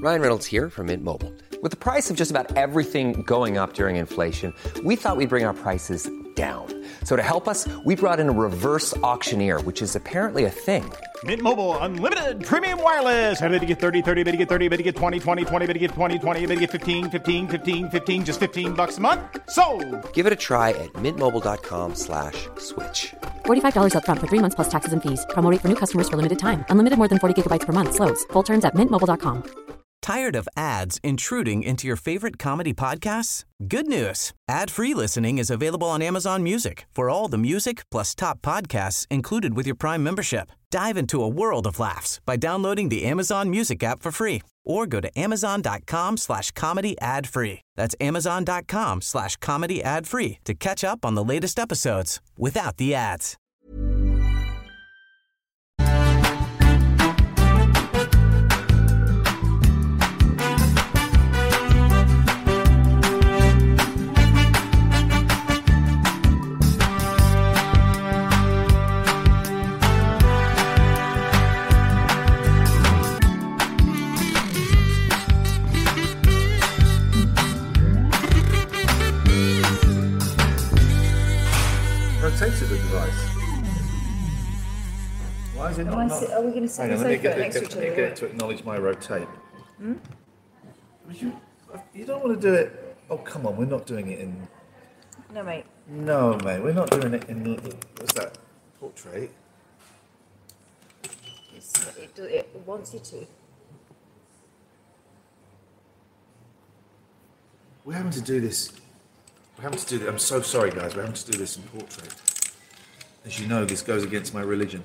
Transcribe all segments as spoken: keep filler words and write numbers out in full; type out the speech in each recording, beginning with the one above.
Ryan Reynolds here from Mint Mobile. With the price of just about everything going up during inflation, we thought we'd bring our prices down. So to help us, we brought in a reverse auctioneer, which is apparently a thing. Mint Mobile Unlimited Premium Wireless. How to get thirty, thirty, how to get thirty, how to get twenty, twenty, twenty, how to get twenty, twenty, how to get fifteen, fifteen, fifteen, fifteen, just fifteen bucks a month? Sold! Give it a try at mintmobile.com slash switch. forty-five dollars up front for three months plus taxes and fees. Promo rate for new customers for limited time. Unlimited more than forty gigabytes per month. Slows full terms at mint mobile dot com. Tired of ads intruding into your favorite comedy podcasts? Good news. Ad-free listening is available on Amazon Music for all the music plus top podcasts included with your Prime membership. Dive into a world of laughs by downloading the Amazon Music app for free or go to amazon.com slash comedy ad free. That's amazon.com slash comedy ad free to catch up on the latest episodes without the ads. Rotated the device. Why is it not? not... Are we going to sit Hang on on, the let me sofa get, next to get, each let me other? get it to acknowledge my rotate. Hmm? You, you don't want to do it. Oh, come on, we're not doing it in. No, mate. No, mate, we're not doing it in. What's that? Portrait? It's, it, do- it wants you to. We're having to do this. We're having to do this. I'm so sorry, guys. We're having to do this in portrait. As you know, this goes against my religion.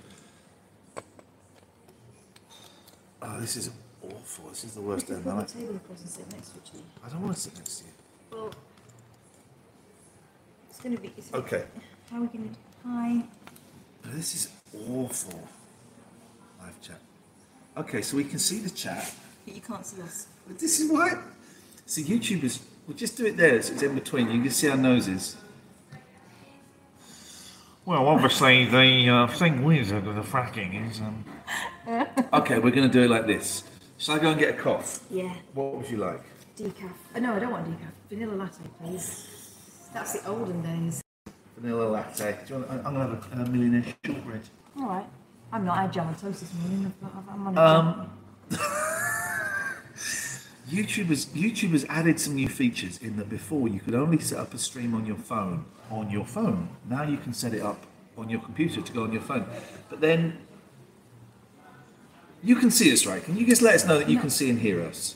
Oh, this is awful. This is the worst day of my life. Table across and sit next to each other. I don't want to sit next to you. Well, it's going to be. It's, Okay. How are we going to? Hi. This is awful. Live chat. Okay, so we can see the chat. But you can't see us. But this is why. So YouTubers, we'll just do it there. So it's in between. You can see our noses. Well, obviously the uh, thing with the, the fracking is... Um... Okay, we're going to do it like this. Shall I go and get a cough? Yeah. What would you like? Decaf. Oh, no, I don't want decaf. Vanilla latte, please. That's the olden days. Vanilla latte. Do you want, I'm going to have a, a millionaire shortbread. All right. I'm not. I had jam on toast this morning. I'm on a Um, YouTubers, YouTubers added some new features in that before you could only set up a stream on your phone, on your phone. Now you can set it up on your computer to go on your phone. But then, you can see us, right? Can you just let us know that you can see and hear us?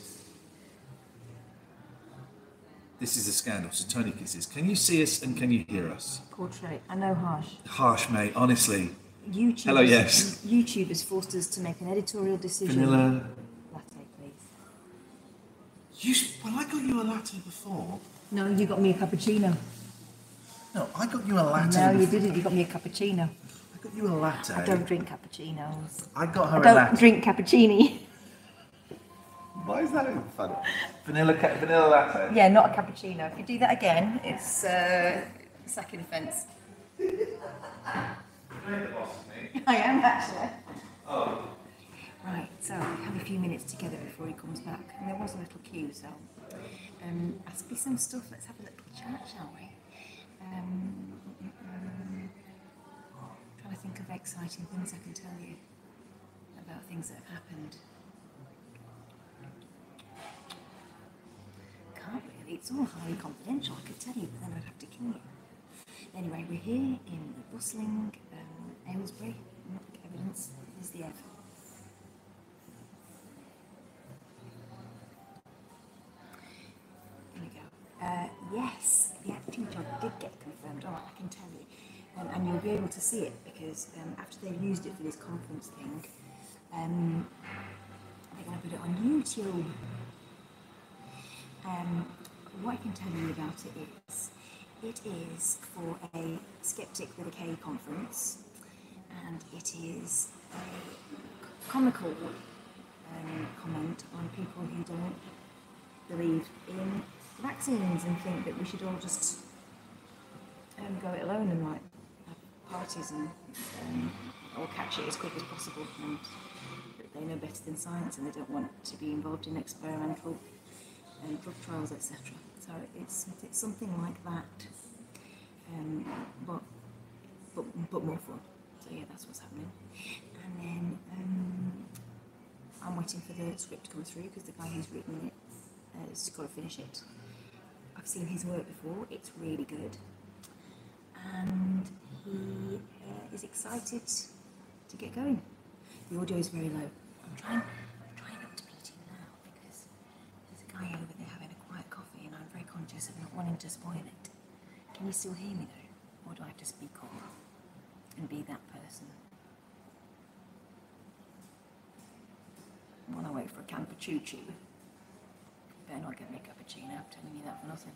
This is a scandal, so Tony kisses. Can you see us and can you hear us? Portrait. I know, harsh. Harsh, mate, honestly. YouTubers, Hello, yes. YouTubers forced us to make an editorial decision. Vanilla. Latte, please. You, well, I got you a latte before. No, you got me a cappuccino. No, I got you a latte No, you before. didn't. You got me a cappuccino. I got you a latte. I don't drink cappuccinos. I got her I a don't latte. drink cappuccini. Why is that even funny? Vanilla, ca- vanilla latte. Yeah, not a cappuccino. If you do that again, it's uh, second offence. I am actually. Oh. Right, so we have a few minutes together before he comes back. And there was a little queue, so um, ask me some stuff. Let's have a little chat, shall we? Um, um, trying to think of exciting things I can tell you about things that have happened. Can't really. It's all highly confidential. I could tell you, but then I'd have to kill you. Anyway, we're here in the bustling um, Aylesbury. Not evidence. Here's the Ev. Here we go. Uh, yes, the acting job did get confirmed. All right, I can tell you. Um, and you'll be able to see it because um, after they used it for this conference thing, um, they're going to put it on YouTube. Um, what I can tell you about it is, it is for a Skeptic with a K conference, and it is a comical um, comment on people who don't believe in vaccines and think that we should all just um, go it alone and like have parties and um, all catch it as quick as possible and they know better than science and they don't want to be involved in experimental um, drug trials, et cetera. So it's it's something like that, um, but but but more fun. So yeah, that's what's happening. And then um, I'm waiting for the script to come through because the guy who's written it uh, has got to finish it. I've seen his work before; it's really good, and he uh, is excited to get going. The audio is very low. I'm trying, I'm trying not to be too loud because there's a guy over there having a quiet coffee, and I'm very conscious of not wanting to spoil it. Can you still hear me though, or do I have to speak up and be that person? While I wait for a can for Choo Choo, better not get me a cappuccino. I'm telling you that for nothing.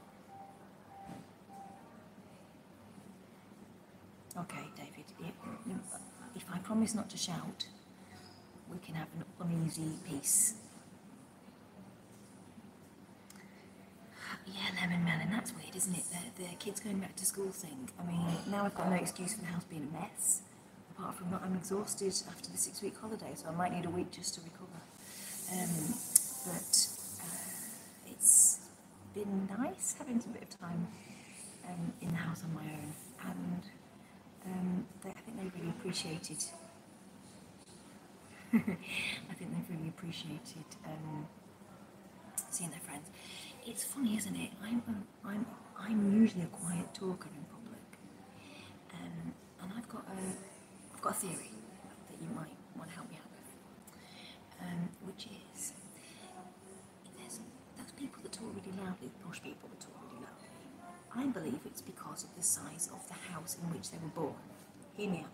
Okay, David, if I promise not to shout, we can have an uneasy peace. Yeah, lemon melon, that's weird, isn't it? The, the kids going back to school thing. I mean, now I've got no excuse for the house being a mess, apart from that I'm exhausted after the six-week holiday, so I might need a week just to recover. Um, but uh, it's been nice having some bit of time um, in the house on my own, and um, they, I think they really appreciated. I think they've really appreciated um, seeing their friends. It's funny, isn't it? I'm a, I'm I'm usually a quiet talker in public, um, and I've got a I've got a theory that you might want to help me out with, um, which is there's those people that talk really loudly, posh people that talk really loudly. I believe it's because of the size of the house in which they were born. Hear me out.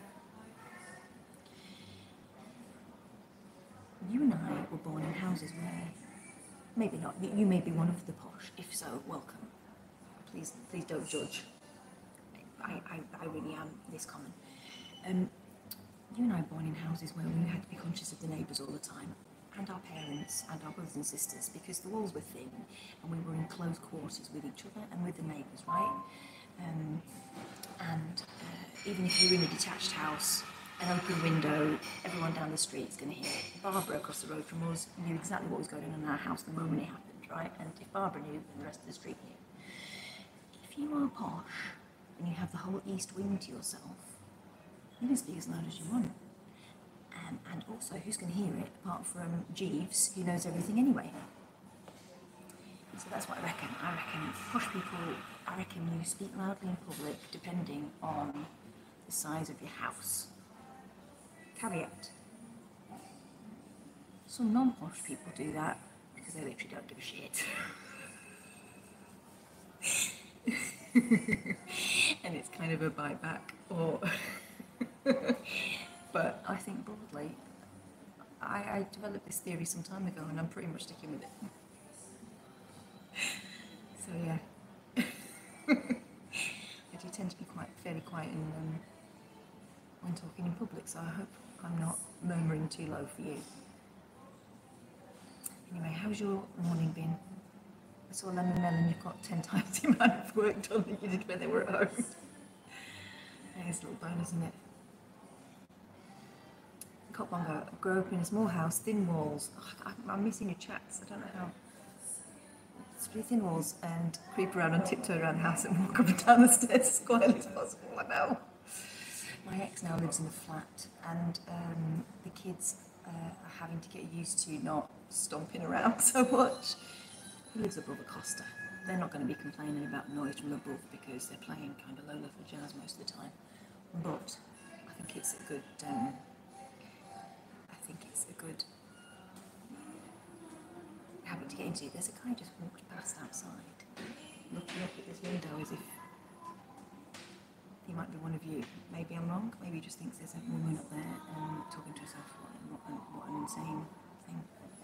You and I were born in houses where, maybe not, you, you may be one of the posh. If so, welcome. Please, please don't judge. I, I, I really am this common. Um, you and I were born in houses where we had to be conscious of the neighbours all the time, and our parents and our brothers and sisters, because the walls were thin and we were in close quarters with each other and with the neighbours, right? Um, and uh, even if you're in a detached house, an open window, everyone down the street is going to hear it. Barbara across the road from us knew exactly what was going on in our house the moment it happened, right? And if Barbara knew, then the rest of the street knew. If you are posh and you have the whole east wing to yourself, you can speak as loud as you want. Um, and also, who's going to hear it apart from Jeeves, who knows everything anyway? So that's what I reckon. I reckon posh people, I reckon you speak loudly in public depending on the size of your house. Caveat. Some non-posh people do that because they literally don't give a shit. And it's kind of a bite back, or but I think broadly, I, I developed this theory some time ago and I'm pretty much sticking with it. So yeah. I do tend to be quite fairly quiet in, um, when talking in public, so I hope I'm not murmuring too low for you. Anyway, how's your morning been? I saw Lemon Melon, you've got ten times the amount of work done that you did when they were at home. It's a little bonus, isn't it? Copbongo, I grew up in a small house, thin walls. Oh, I, I'm missing your chats, I don't know how. It's really thin walls, and creep around and tiptoe around the house and walk up and down the stairs as quietly as possible, I know. My ex now lives in a flat, and um, the kids uh, are having to get used to not stomping around so much. He lives above a Costa. They're not going to be complaining about noise from above because they're playing kind of low-level jazz most of the time. But I think it's a good. Um, I think it's a good habit to get into. There's a guy just walked past outside, looking up at this window as if he might be one of you. Maybe I'm wrong. Maybe he just thinks there's a woman up there and talking to herself. What, what, what an insane thing.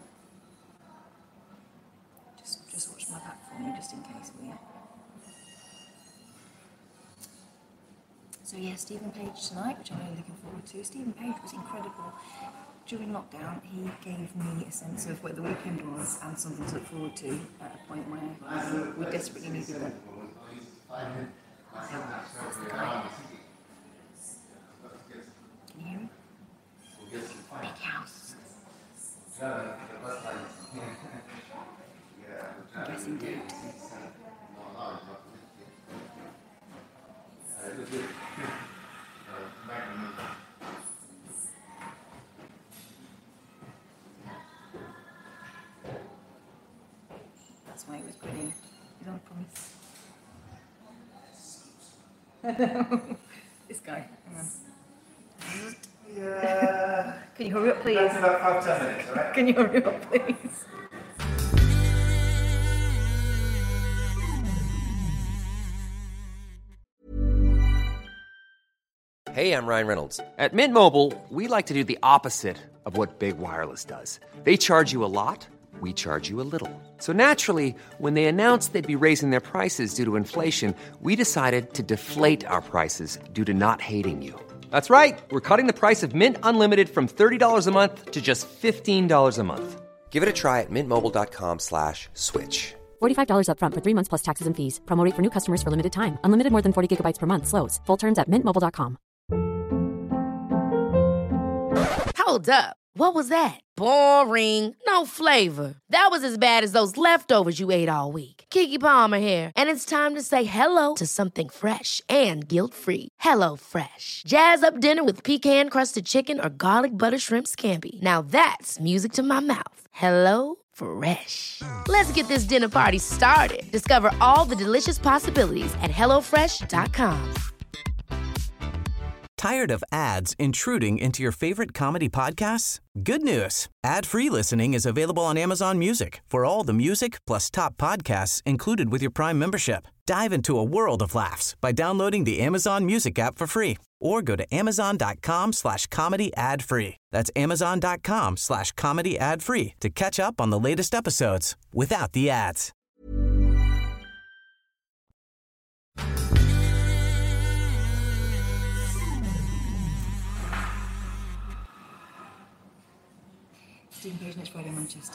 Just, just watch my back for me, just in case, will you? So yeah, Stephen Page tonight, which I'm really looking forward to. Stephen Page was incredible. During lockdown, he gave me a sense of where the weekend was and something to look forward to at a point where we desperately needed that. That's the guy. Can you hear me? Big house. I'm guessing date. That's why it was grinning. You don't promise. This guy. Hang on. Yeah. Can you hurry up, please? That's about five, ten minutes, all right? Can you hurry up, please? Hey, I'm Ryan Reynolds. At Mint Mobile, we like to do the opposite of what Big Wireless does. They charge you a lot, we charge you a little. So naturally, when they announced they'd be raising their prices due to inflation, we decided to deflate our prices due to not hating you. That's right. We're cutting the price of Mint Unlimited from thirty dollars a month to just fifteen dollars a month. Give it a try at mintmobile.com slash switch. forty-five dollars up front for three months plus taxes and fees. Promo rate for new customers for limited time. Unlimited more than forty gigabytes per month. Slows full terms at mint mobile dot com. Hold up. What was that? Boring. No flavor. That was as bad as those leftovers you ate all week. Keke Palmer here, and it's time to say hello to something fresh and guilt-free. Hello Fresh. Jazz up dinner with pecan-crusted chicken or garlic butter shrimp scampi. Now that's music to my mouth. Hello Fresh. Let's get this dinner party started. Discover all the delicious possibilities at hello fresh dot com. Tired of ads intruding into your favorite comedy podcasts? Good news. Ad-free listening is available on Amazon Music for all the music plus top podcasts included with your Prime membership. Dive into a world of laughs by downloading the Amazon Music app for free or go to amazon.com slash comedy ad free. That's amazon.com slash comedy ad free to catch up on the latest episodes without the ads. Stephen Page next Friday in Manchester.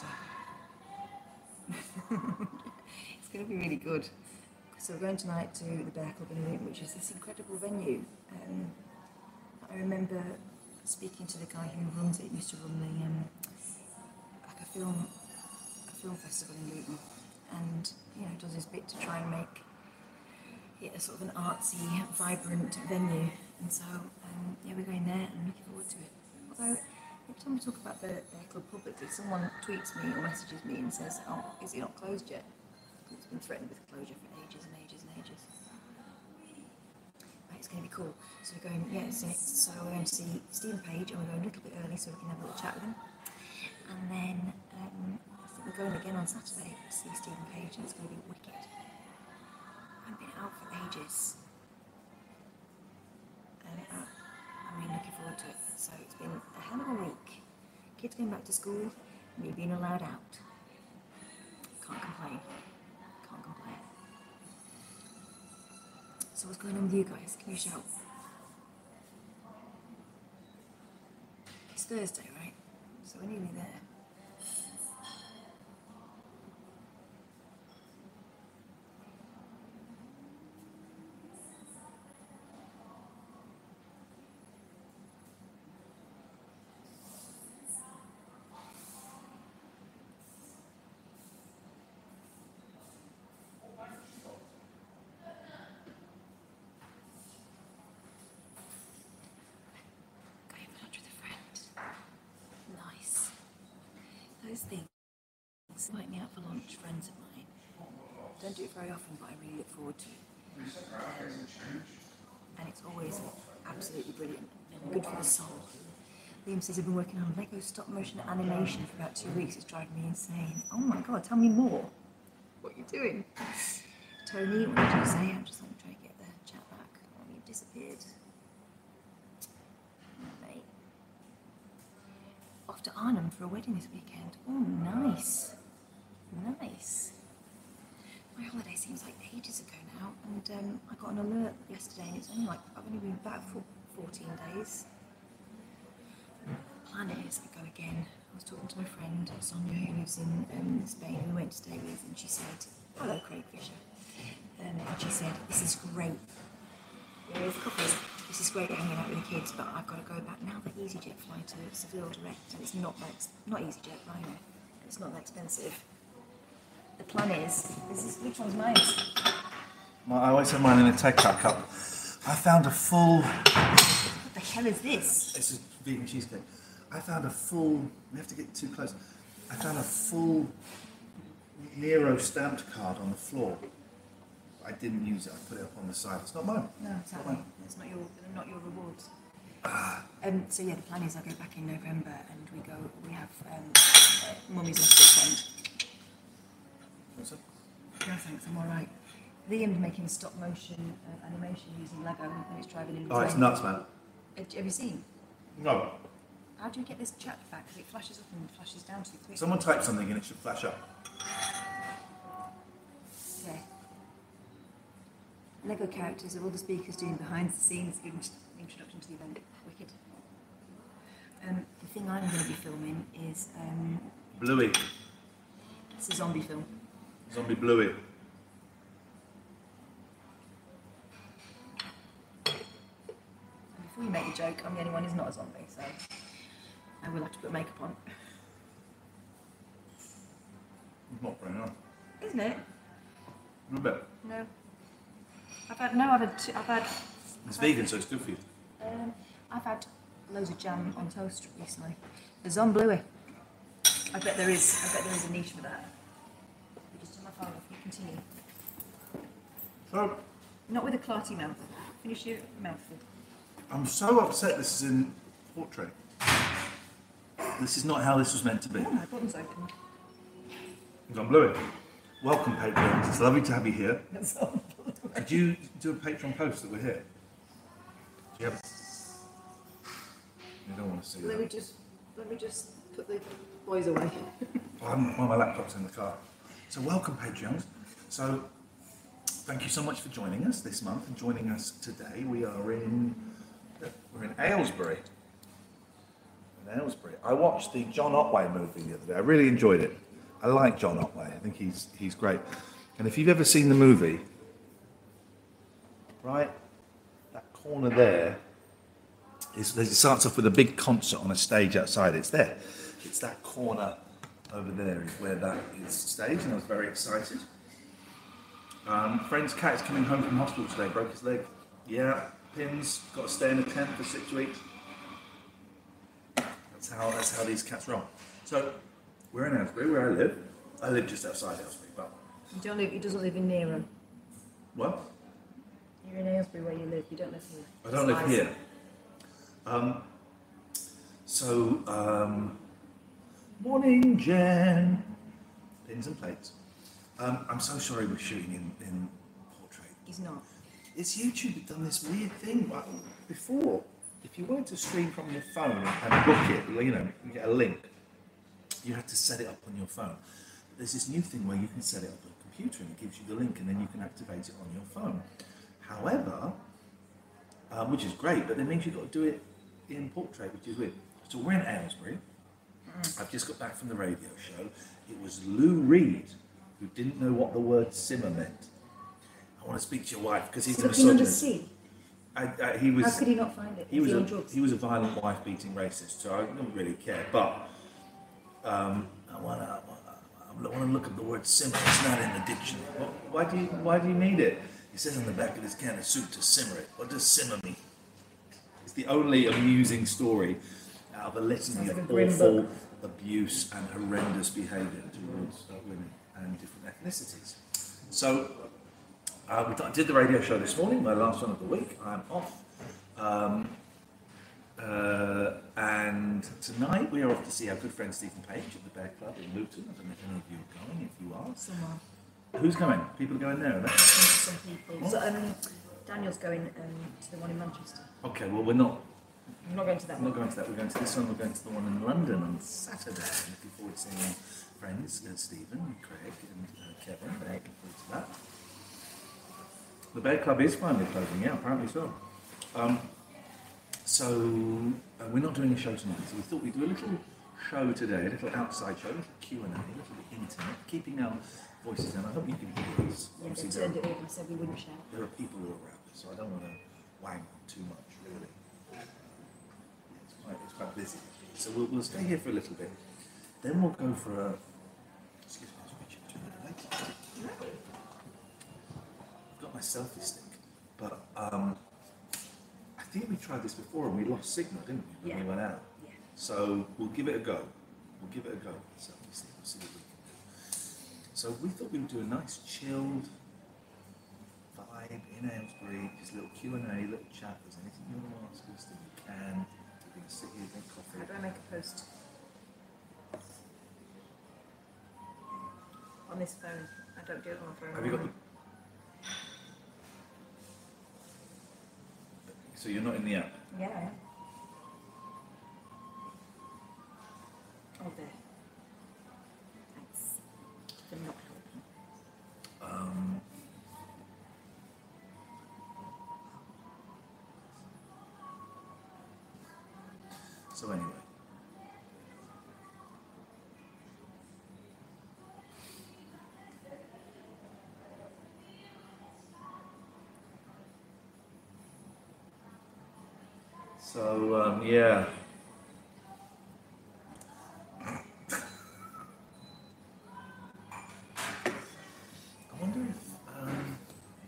It's going to be really good. So we're going tonight to the Bear Club in Luton, which is this incredible venue. Um, I remember speaking to the guy who runs it. Used to run the um, like a film, a film festival in Luton, and you know does his bit to try and make it a sort of an artsy, vibrant venue. And so um, yeah, we're going there and looking forward to it. Although every time we talk about the Bear Club publicly, someone tweets me or messages me and says, "Oh, is it not closed yet?" It's been threatened with closure for ages and ages and ages. Right, it's going to be cool. So we're going, yeah, so, so we're going to see Stephen Page, and we're going a little bit early so we can have a little chat with him. And then um, I think we're going again on Saturday to see Stephen Page, and it's going to be wicked. I've been out for ages. And uh, I'm really looking forward to it. So it's been a hell of a week. Kids going back to school, me being allowed out. Can't complain. Can't complain. So what's going on with you guys? Can you shout? It's Thursday, right? So we're nearly there. Those things, invite me out for lunch, friends of mine. Don't do it very often, but I really look forward to it. Um, and it's always absolutely brilliant and good for the soul. Liam says he's been working on Lego stop motion animation for about two weeks. It's driving me insane. Oh my god, tell me more. What are you doing? Tony, what did you say? I'm just like, trying to get the chat back. Oh, you've disappeared. Mate. Off to Arnhem for a wedding this weekend. Oh, nice. Nice. My holiday seems like ages ago now, and um, I got an alert yesterday, and it's only like, I've only been back for fourteen days. The plan is I go again. I was talking to my friend Sonia, who lives in um, Spain, who we went to stay with, and she said, hello Craig Fisher. Um, and she said, this is great. Here's the coffee. this is great hanging out with the kids, but I've got to go back now. The EasyJet flight to Seville direct, and it's not that ex- not EasyJet, Ryanair. It's not that expensive. The plan is, this is which one's mine? My, I always have mine in a take-out cup. I found a full. What the hell is this? It's a vegan cheesecake. I found a full. We have to get too close. I found a full Nero stamped card on the floor. I didn't use it. I put it up on the side. It's not mine. No, exactly. It's not your, not your rewards. Ah. Um, so yeah, the plan is I go back in November and we go. We have um, uh, Mummy's last weekend. What's up? No thanks, I'm all right. Liam's making stop motion uh, animation using Lego and it's driving in. Oh, it's nuts, man. Have you seen? No. How do you get this chat back? Because it flashes up and flashes down too quick. Someone type something and it should flash up. Okay. Lego characters are all the speakers doing behind the scenes introduction to the event. Wicked. Um, the thing I'm going to be filming is um, Bluey. it's a zombie film. Zombie Bluey. And before you make the joke, I'm the only one who's not a zombie, so I will have to put makeup on. It's not very nice. Isn't it? A little bit. No. I've had no. I've had. Two, I've had. It's I've vegan, had, so it's good for you. Um, I've had loads of jam on toast recently. The Zom Bluey. I bet there is. I bet there is a niche for that. You just turn my phone off. You continue. So, Not with a clarty mouth. Finish your mouthful. I'm so upset this is in portrait. This is not how this was meant to be. Oh, my bottom's open. Zom Bluey. Welcome, Patreons. It's lovely to have you here. Zom Could you do a Patreon post that we're here? Do you have? You don't want to see Let that. me just. Let me just put the boys away. Well, I'm, well, my laptop's in the car. So welcome, Patreons. So thank you so much for joining us this month and joining us today. We are in we're in Aylesbury. In Aylesbury. I watched the John Otway movie the other day. I really enjoyed it. I like John Otway. I think he's he's great. And if you've ever seen the movie, right, that corner there is it starts off with a big concert on a stage outside. It's there. It's that corner over there is where that is staged, and I was very excited. Um, friend's cat is coming home from hospital today, broke his leg. Yeah, Pim's got to stay in a tent for six weeks. That's how that's how these cats roll. So we're in Aylesbury, where I live. I live just outside Aylesbury, but You don't live. He doesn't live in Nero. what? You're in Aylesbury where you live. You don't live here. I don't live Lies. here. Um, so, um, morning, Jen. Pins and plates. Um, I'm so sorry we're shooting in, in portrait. He's not. It's YouTube have done this weird thing. Like, before, if you wanted to stream from your phone and book it, you know, you get a link, you had to set it up on your phone. But there's this new thing where you can set it up on a computer and it gives you the link and then you can activate it on your phone. However, um, which is great, but it means you've got to do it in portrait, which is weird. So we're in Aylesbury. I've just got back from the radio show. It was Lou Reed who didn't know what the word simmer meant. I want to speak to your wife because he's a Looking under misogynist. sea. I, I, he was. How could he not find it? He Is was he on a drugs? he was a violent wife-beating racist, so I don't really care. But um, I want to I want to look at the word simmer. It's not in the dictionary. Well, why do you why do you need it? He says on the back of his can of soup to simmer it. What does simmer mean? It's the only amusing story out of a litany Sounds like of a grim awful book. abuse and horrendous behaviour towards uh, women and different ethnicities. So uh, we th- did the radio show this morning, my last one of the week. I'm off. Um, uh, and tonight we are off to see our good friend Stephen Page at the Bear Club in Luton. I don't know if any of you are going. If you are, Somewhere. who's going? People are going there, are they? Some people. So, um, Daniel's going um, to the one in Manchester. Okay, well we're not. I'm not going to that We're not one. going to that. We're going to this one. We're going to the one in London on Saturday. I'm looking forward to seeing our friends uh, Stephen, and Craig, and uh, Kevin. They're looking forward to that. The Bear Club is finally closing, yeah, apparently so. Um, so uh, we're not doing a show tonight, so we thought we'd do a little show today, a little outside show, a little Q and A, a little intimate, keeping our voices down. I hope you can hear us. Yeah, they Obviously, there, turned it in. I said we wouldn't shout. there are people all around us, so I don't want to wang on too much really. It's quite, it's quite busy. So we'll, we'll stay here for a little bit. Then we'll go for a... Excuse me, Richard, turn it away. I've got my selfie stick, but um, I think we tried this before and we lost signal, didn't we, when Yeah. we went out? Yeah. So we'll give it a go. We'll give it a go. So we'll see, we'll see what we can do. So we thought we would do a nice chilled vibe in Aylesbury, just a little Q and A, little chat. If there's anything you want to ask us, then you can. We're going to sit here, drink coffee. How do I make a post? On this phone. I don't do it on my phone. Have you got the... So you're not in the app? Yeah, I am. Oh, there. Thanks for not helping. Um, so anyway. So, um, yeah. I wonder if, um,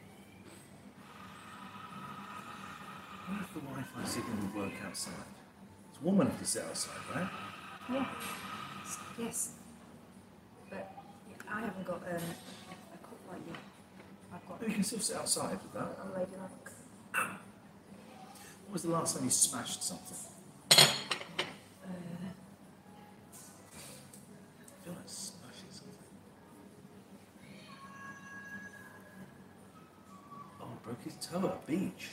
I wonder if the Wi-Fi signal would work outside. It's warm enough to sit outside, right? Yeah. Yes. But yeah, I haven't got um, a cup like you. I've got Oh, you can still sit outside with that. a ladylike. When was the last time you smashed something? Uh, I feel like smashing something. Oh, broke his toe at a beach.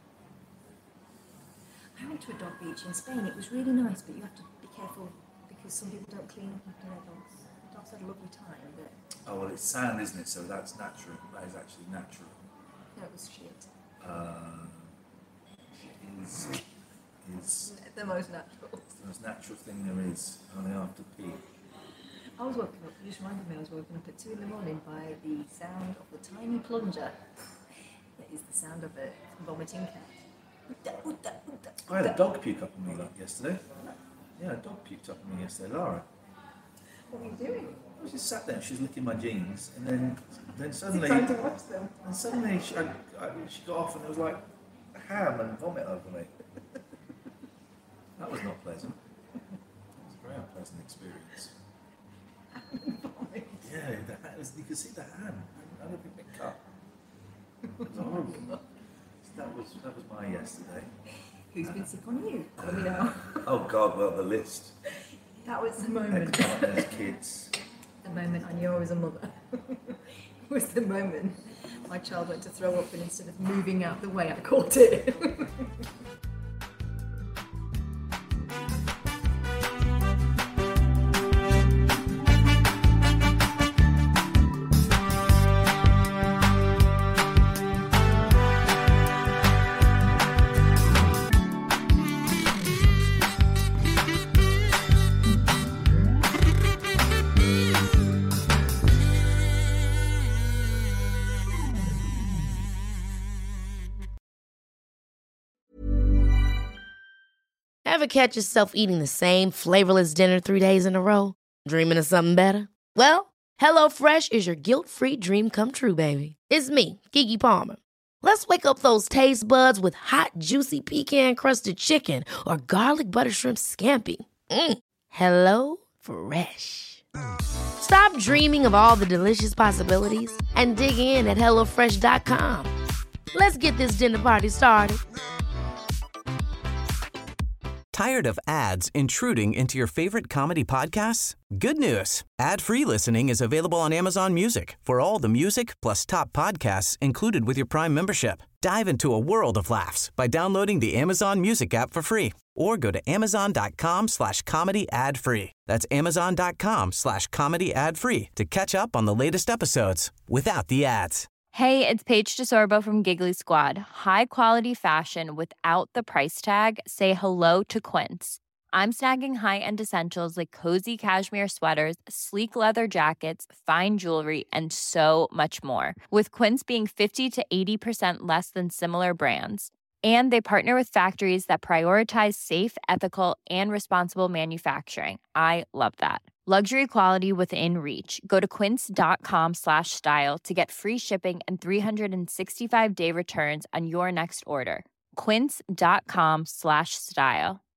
I went to a dog beach in Spain. It was really nice, but you have to be careful because some people don't clean up after their dogs. The dogs had a lovely time, but Oh, well, it's sand, isn't it? So that's natural. That is actually natural. no, it was shit. Uh, is, is The most natural. the most natural thing there is, only after pee. I was woken up, you just reminded me I was woken up at two in the morning by the sound of the tiny plunger. That is the sound of a vomiting cat. I had a dog puke up on me like yesterday. Yeah, a dog puked up on me yesterday, Lara. What were you doing? I was just sat there, she was licking my jeans, and then then suddenly, Trying to watch them. and suddenly she, I, I, she got off and it was like ham and vomit over me. That was not pleasant. It was a very unpleasant experience. Yeah, the ham, was, you could see the ham. I don't think they cut. It was horrible. So that was that was my yesterday. Who's been sick on you? Let me know. Oh God, well the list. That was the moment. Ex-partners, kids. The moment I knew I was a mother. Was the moment my child went to throw up, and instead of moving out the way, I caught it. Ever catch yourself eating the same flavorless dinner three days in a row? Dreaming of something better? Well, HelloFresh is your guilt-free dream come true, baby. It's me, Keke Palmer. Let's wake up those taste buds with hot, juicy pecan-crusted chicken or garlic butter shrimp scampi. Mm. Hello Fresh. Stop dreaming of all the delicious possibilities and dig in at hello fresh dot com. Let's get this dinner party started. Tired of ads intruding into your favorite comedy podcasts? Good news. Ad-free listening is available on Amazon Music for all the music plus top podcasts included with your Prime membership. Dive into a world of laughs by downloading the Amazon Music app for free or go to amazon.com slash comedy ad free. That's amazon.com slash comedy ad free to catch up on the latest episodes without the ads. Hey, it's Paige DeSorbo from Giggly Squad. High quality fashion without the price tag. Say hello to Quince. I'm snagging high-end essentials like cozy cashmere sweaters, sleek leather jackets, fine jewelry, and so much more. With Quince being fifty to eighty percent less than similar brands. And they partner with factories that prioritize safe, ethical, and responsible manufacturing. I love that. Luxury quality within reach. Go to quince.com slash style to get free shipping and three sixty-five day returns on your next order. Quince.com slash style.